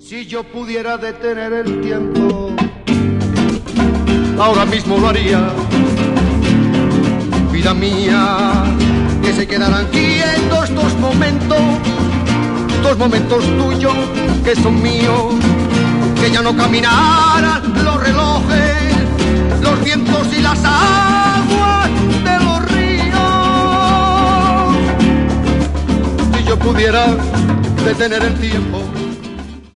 Si yo pudiera detener el tiempo, ahora mismo lo haría. Vida mía, que se quedarán quietos estos momentos tuyos que son míos, que ya no caminaran los relojes, los vientos y las aguas de los ríos. Si yo pudiera detener el tiempo,